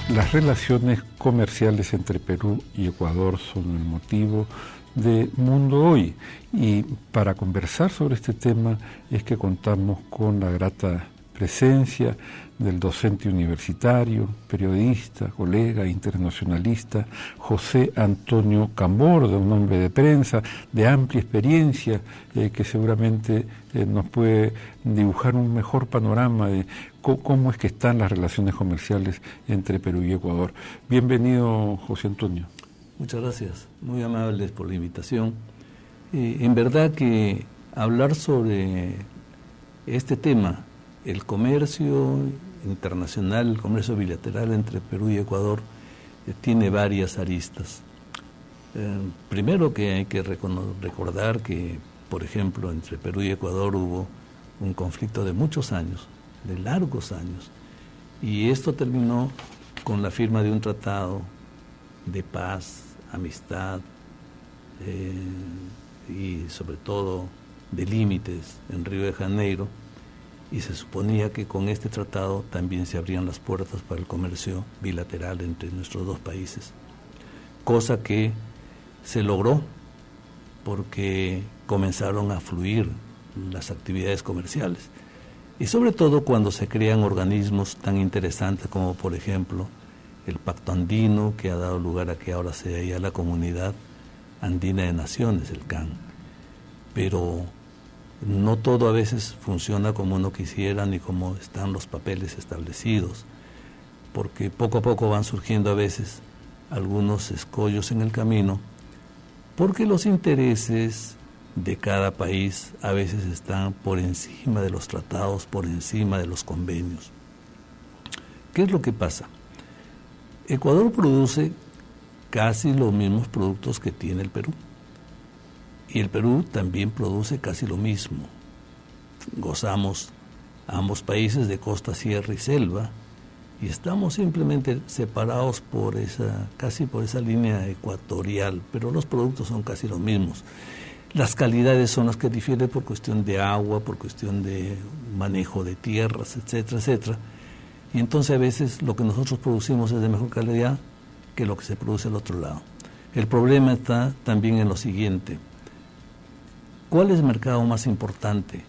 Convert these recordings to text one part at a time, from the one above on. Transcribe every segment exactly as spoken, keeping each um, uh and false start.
Las relaciones comerciales entre Perú y Ecuador son el motivo de Mundo Hoy, y para conversar sobre este tema es que contamos con la grata presencia del docente universitario, periodista, colega, internacionalista, José Antonio Camborda, un hombre de prensa de amplia experiencia, eh, que seguramente eh, nos puede dibujar un mejor panorama de co- cómo es que están las relaciones comerciales entre Perú y Ecuador. Bienvenido, José Antonio. Muchas gracias, muy amables por la invitación. Eh, en verdad que hablar sobre este tema, el comercio internacional, el comercio bilateral entre Perú y Ecuador, eh, tiene varias aristas. Eh, primero que hay que recono- recordar que, por ejemplo, entre Perú y Ecuador hubo un conflicto de muchos años, de largos años, y esto terminó con la firma de un tratado de paz, amistad eh, y sobre todo de límites en Río de Janeiro, y se suponía que con este tratado también se abrían las puertas para el comercio bilateral entre nuestros dos países, cosa que se logró porque comenzaron a fluir las actividades comerciales, y sobre todo cuando se crean organismos tan interesantes como, por ejemplo, el Pacto Andino, que ha dado lugar a que ahora sea ya la Comunidad Andina de Naciones, el C A N. Pero no todo a veces funciona como uno quisiera ni como están los papeles establecidos, porque poco a poco van surgiendo a veces algunos escollos en el camino, porque los intereses de cada país a veces están por encima de los tratados, por encima de los convenios. ¿Qué es lo que pasa? Ecuador produce casi los mismos productos que tiene el Perú, y el Perú también produce casi lo mismo. Gozamos ambos países de costa, sierra y selva, y estamos simplemente separados por esa, casi por esa línea ecuatorial, pero los productos son casi los mismos. Las calidades son las que difieren por cuestión de agua, por cuestión de manejo de tierras, etcétera, etcétera. Y entonces a veces lo que nosotros producimos es de mejor calidad que lo que se produce al otro lado. El problema está también en lo siguiente: ¿cuál es el mercado más importante?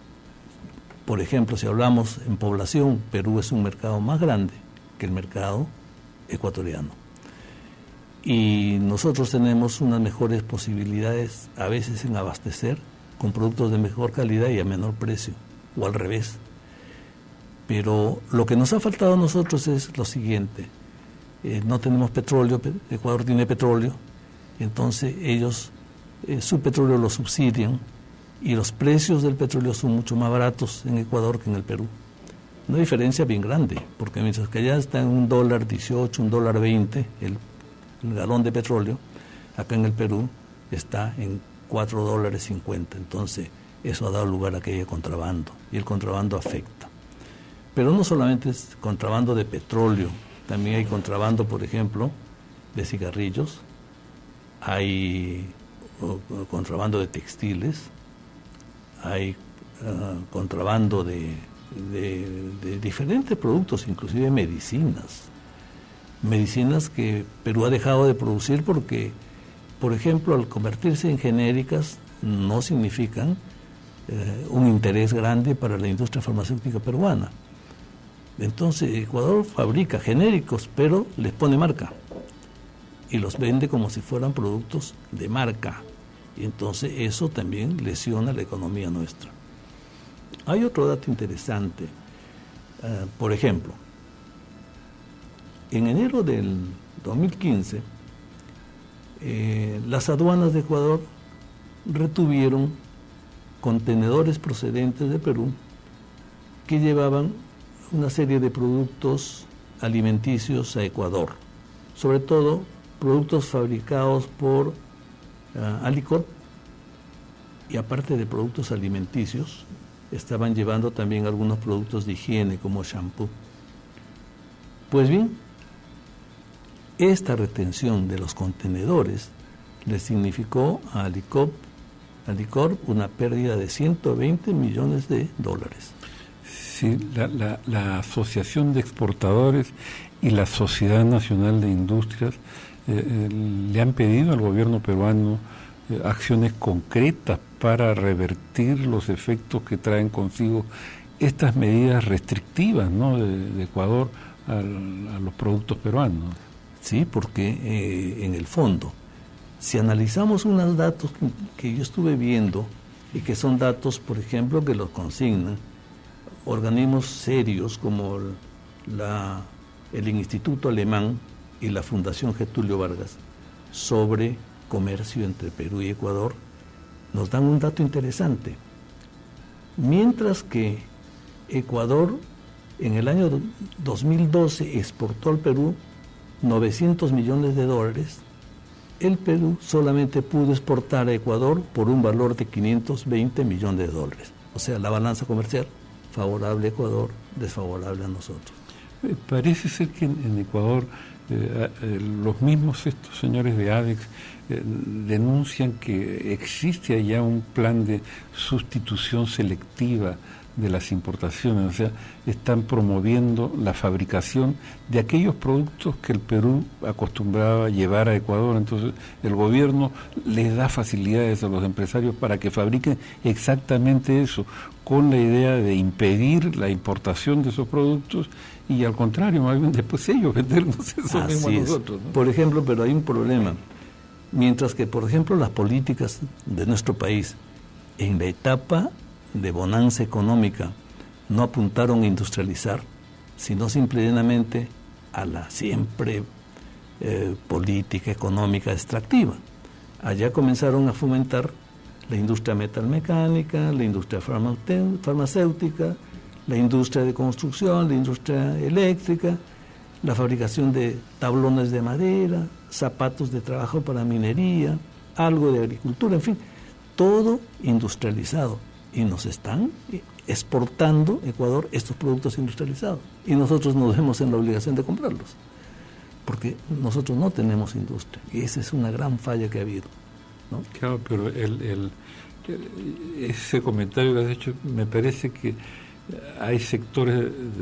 Por ejemplo, si hablamos en población, Perú es un mercado más grande que el mercado ecuatoriano. Y nosotros tenemos unas mejores posibilidades a veces en abastecer con productos de mejor calidad y a menor precio, o al revés. Pero lo que nos ha faltado a nosotros es lo siguiente: eh, no tenemos petróleo, Ecuador tiene petróleo, entonces ellos eh, su petróleo lo subsidian, y los precios del petróleo son mucho más baratos en Ecuador que en el Perú. Una diferencia bien grande, porque mientras que allá está en un dólar dieciocho, un dólar veinte el, el galón de petróleo, acá en el Perú está en cuatro dólares cincuenta. Entonces eso ha dado lugar a que haya contrabando, y el contrabando afecta. Pero no solamente es contrabando de petróleo, también hay contrabando, por ejemplo, de cigarrillos, hay uh, contrabando de textiles, hay uh, contrabando de, de, de diferentes productos, inclusive medicinas. Medicinas que Perú ha dejado de producir porque, por ejemplo, al convertirse en genéricas, no significan eh, un interés grande para la industria farmacéutica peruana. Entonces Ecuador fabrica genéricos, pero les pone marca y los vende como si fueran productos de marca, y entonces eso también lesiona la economía nuestra. Hay otro dato interesante. Uh, por ejemplo, en enero del dos mil quince eh, las aduanas de Ecuador retuvieron contenedores procedentes de Perú que llevaban una serie de productos alimenticios a Ecuador, sobre todo productos fabricados por uh, Alicorp, y aparte de productos alimenticios, estaban llevando también algunos productos de higiene como shampoo. Pues bien, esta retención de los contenedores le significó a Alicorp, Alicorp una pérdida de ciento veinte millones de dólares. Sí, la, la, la Asociación de Exportadores y la Sociedad Nacional de Industrias eh, eh, le han pedido al gobierno peruano eh, acciones concretas para revertir los efectos que traen consigo estas medidas restrictivas, ¿no?, de, de Ecuador al, a los productos peruanos. Sí, porque eh, en el fondo, si analizamos unos datos que, que yo estuve viendo y que son datos, por ejemplo, que los consignan organismos serios como la, el Instituto Alemán y la Fundación Getulio Vargas sobre comercio entre Perú y Ecuador, nos dan un dato interesante. Mientras que Ecuador en el año dos mil doce exportó al Perú novecientos millones de dólares, el Perú solamente pudo exportar a Ecuador por un valor de quinientos veinte millones de dólares. O sea, la balanza comercial favorable a Ecuador, desfavorable a nosotros. Eh, parece ser que en, en Ecuador eh, eh, los mismos estos señores de ADEX eh, denuncian que existe allá un plan de sustitución selectiva de las importaciones, o sea, están promoviendo la fabricación de aquellos productos que el Perú acostumbraba a llevar a Ecuador. Entonces el gobierno les da facilidades a los empresarios para que fabriquen exactamente eso, con la idea de impedir la importación de esos productos y al contrario, más bien después ellos vendernos eso mismo a nosotros, ¿no? Por ejemplo, pero hay un problema. Mientras que, por ejemplo, las políticas de nuestro país en la etapa de bonanza económica no apuntaron a industrializar, sino simplemente a la siempre eh, política económica extractiva. Allá comenzaron a fomentar la industria metalmecánica, la industria farmacéutica, la industria de construcción, la industria eléctrica, la fabricación de tablones de madera, zapatos de trabajo para minería, algo de agricultura, en fin, todo industrializado. Y nos están exportando, Ecuador, estos productos industrializados. Y nosotros nos vemos en la obligación de comprarlos. Porque nosotros no tenemos industria. Y esa es una gran falla que ha habido, ¿no? Claro, pero el, el, ese comentario que has hecho, me parece que hay sectores de,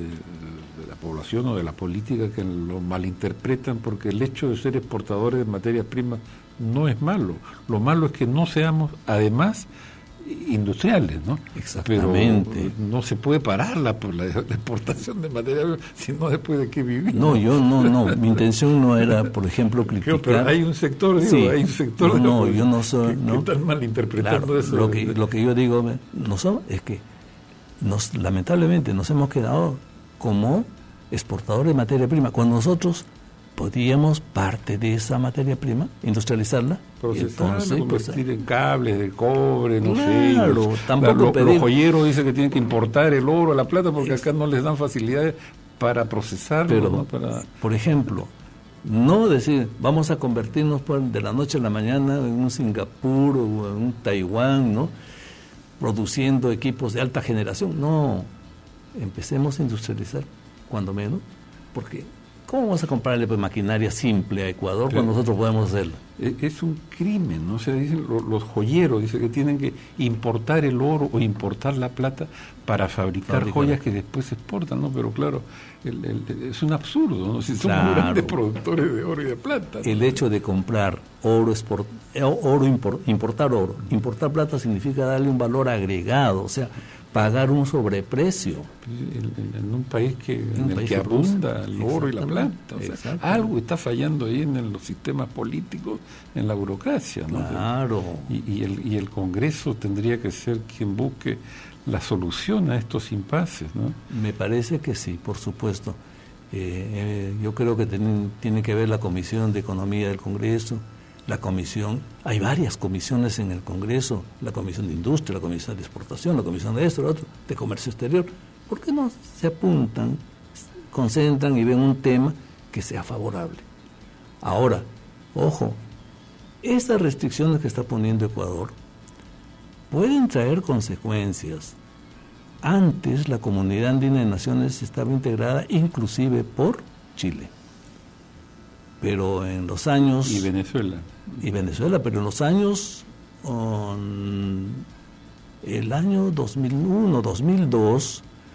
de la población o de la política que lo malinterpretan, porque el hecho de ser exportadores de materias primas no es malo. Lo malo es que no seamos, además, industriales, ¿no? Exactamente. Pero no se puede parar la, la, la exportación de material, sino después de qué vivir. No, yo no, no. Mi intención no era, por ejemplo, criticar. Pero hay un sector, digo, sí. hay un sector. No, no de, yo no soy. Que, no. que están malinterpretando claro, eso. Lo que, lo que yo digo, no son, es que nos, lamentablemente nos hemos quedado como exportadores de materia prima, cuando nosotros podíamos parte de esa materia prima, industrializarla, procesarla, convertir pues, en cables de cobre, no claro, sé. Tampoco lo, pedir... Los joyeros dicen que tienen que importar el oro, la plata, porque acá no les dan facilidades para procesarlo. Pero, ¿no? para... por ejemplo, no decir, vamos a convertirnos pues, de la noche a la mañana en un Singapur o en un Taiwán, ¿no? Produciendo equipos de alta generación. No, empecemos a industrializar, cuando menos, porque ¿cómo vamos a comprarle pues, maquinaria simple a Ecuador Pero, cuando nosotros podemos hacerlo? Es un crimen, ¿no? O sea, dicen los, los joyeros, dicen que tienen que importar el oro o importar la plata para fabricar, fabricar. joyas que después se exportan, ¿no? Pero claro, el, el, es un absurdo, ¿no? Si somos claro. grandes productores de oro y de plata, ¿no? El hecho de comprar oro, export, oro import, importar oro, importar plata significa darle un valor agregado, o sea, pagar un sobreprecio. En un país que, en en el país que abunda el oro y la plata. O sea, algo está fallando ahí en los sistemas políticos, en la burocracia, ¿no? Claro. Y, y, el, y el Congreso tendría que ser quien busque la solución a estos impases, ¿no? Me parece que sí, por supuesto. Eh, eh, yo creo que ten, tiene que ver la Comisión de Economía del Congreso, la comisión, hay varias comisiones en el Congreso, la Comisión de Industria, la Comisión de Exportación, la Comisión de esto, lo otro, de Comercio Exterior. ¿Por qué no se apuntan, concentran y ven un tema que sea favorable? Ahora, ojo, estas restricciones que está poniendo Ecuador pueden traer consecuencias. Antes la Comunidad Andina de Naciones estaba integrada inclusive por Chile. Pero en los años... Y Venezuela. Y Venezuela, pero en los años... Um, el año dos mil uno, dos mil dos,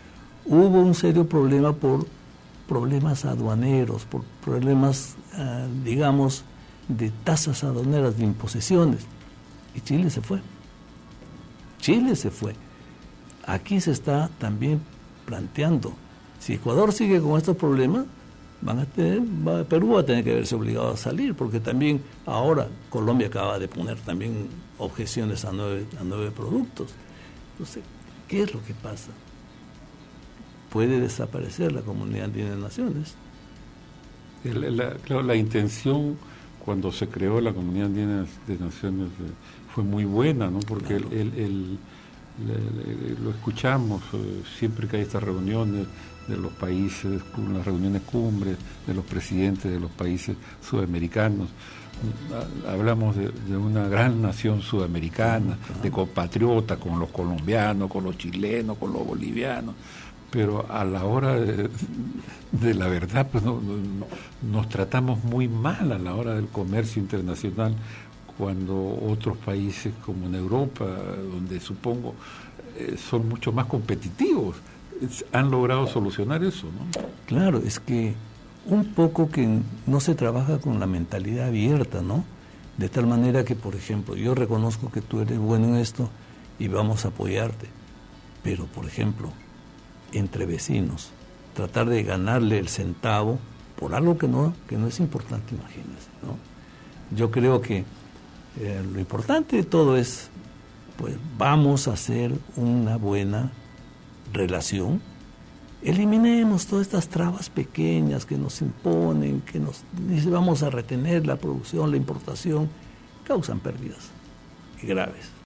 hubo un serio problema por problemas aduaneros, por problemas, uh, digamos, de tasas aduaneras, de imposiciones. Y Chile se fue. Chile se fue. Aquí se está también planteando, si Ecuador sigue con estos problemas, van a tener, va, Perú va a tener que verse obligado a salir, porque también ahora Colombia acaba de poner también objeciones a nueve, a nueve productos. Entonces, ¿qué es lo que pasa? Puede desaparecer la Comunidad Andina de Naciones. El, la, claro, la intención cuando se creó la Comunidad Andina de Naciones eh, fue muy buena, ¿no? Porque claro. el, el, el, el, el, lo escuchamos eh, siempre que hay estas reuniones de los países, las reuniones cumbres de los presidentes de los países sudamericanos. Hablamos de, de una gran nación sudamericana, de compatriota con los colombianos, con los chilenos, con los bolivianos, pero a la hora de, de la verdad pues no, no, nos tratamos muy mal a la hora del comercio internacional, cuando otros países como en Europa, donde supongo eh, son mucho más competitivos, han logrado solucionar eso, ¿no? Claro, es que un poco que no se trabaja con la mentalidad abierta, ¿no? De tal manera que, por ejemplo, yo reconozco que tú eres bueno en esto y vamos a apoyarte, pero, por ejemplo, entre vecinos, tratar de ganarle el centavo por algo que no, que no es importante, imagínense, ¿no? Yo creo que eh, lo importante de todo es, pues, vamos a hacer una buena relación, eliminemos todas estas trabas pequeñas que nos imponen, que nos dice vamos a retener la producción, la importación, causan pérdidas graves.